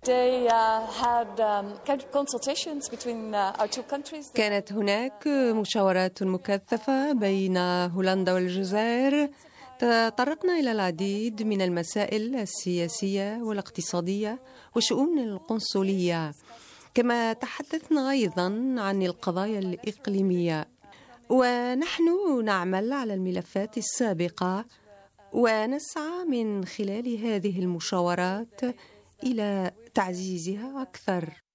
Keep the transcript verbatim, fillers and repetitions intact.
كانت هناك مشاورات مكثفة بين هولندا والجزائر. تطرقنا إلى العديد من المسائل السياسية والاقتصادية والشؤون القنصلية، كما تحدثنا أيضا عن القضايا الإقليمية، ونحن نعمل على الملفات السابقة ونسعى من خلال هذه المشاورات إلى تعزيزها أكثر.